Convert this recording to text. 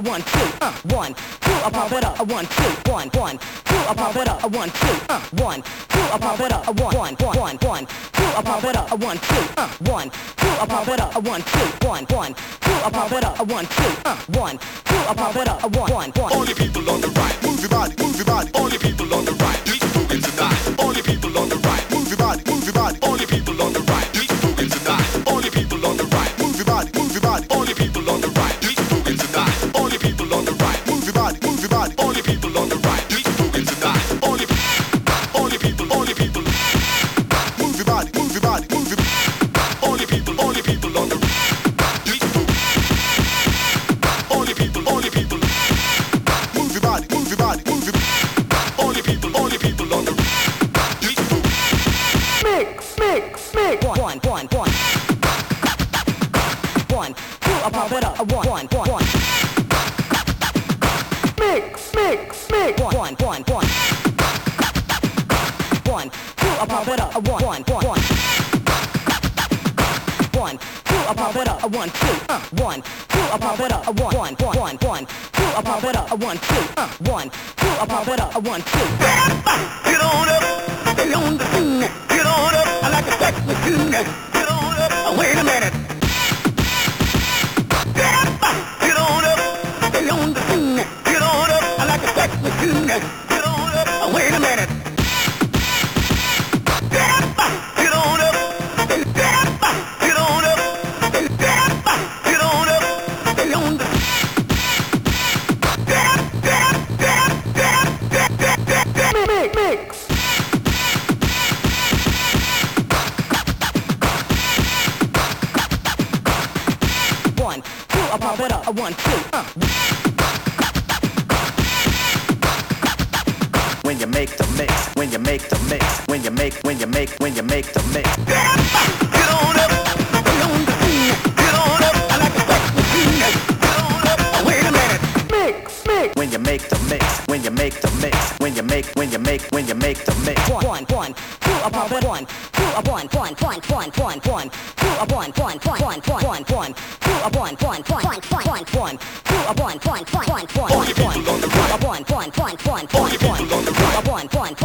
1 2 1 2 I pump it up 1 2 1 1 2 I pump it up 1 2 1 2 I pump it up 1 1 1 1 2 I pump it up 1 2 1 2 I pump it up 1 2 1 1 2 I pump it up 1 2 1 2 I pump it up 1 1 1. All you people on the right, move your body, move your body. All you people on the right, we can move it tonight. All you people on the right, move your body, move your body. All you people on the right, we can move it tonight. All you people on the right, move your body, move your body. All you people on the right, we can move it tonight. All you people on the right, move your body, move your body. All you people on the right, we can move it tonight. All you people, move your body, move your body, move your. All you people on the. We can move. All you people, move your body, move your body, move your. All you people on the. We can move. Mix 1 1 1 1 2 I pump it up 1 1 1 Mix 1 1 1 1 2 I pump it up 1 1 1 1 2 I pump it up 1 2 1 2 I pump it up 1 1 1 1 2 I pump it up 1 2 1 2 I pump it up 1 2. Get on up, get on the scene. Get on up, I like a sex machine. Get on up, wait a minute. Get on up, get on the scene. Get on up, I like a sex machine. Get on up, wait a minute. Get on up, get on up, get on up, get on the. Mix. One, two, I pump it up. 1 2. When you make the mix, when you make the mix, when you make the mix. Get on up, get on the scene. Get on up, I like a sex machine. Get on up, wait a minute. Mix. When you make the mix, when you make the mix, when you make the mix. 1 1 2 I pump it 1 2 I 1 1 1 1 1 1 2 I 1 1 1 1 1 1 2 I 1 1 1 1 1 1 2 I 1 1 1 1 1 1 2 I 1 1 1 1 1 1 2 I 1 1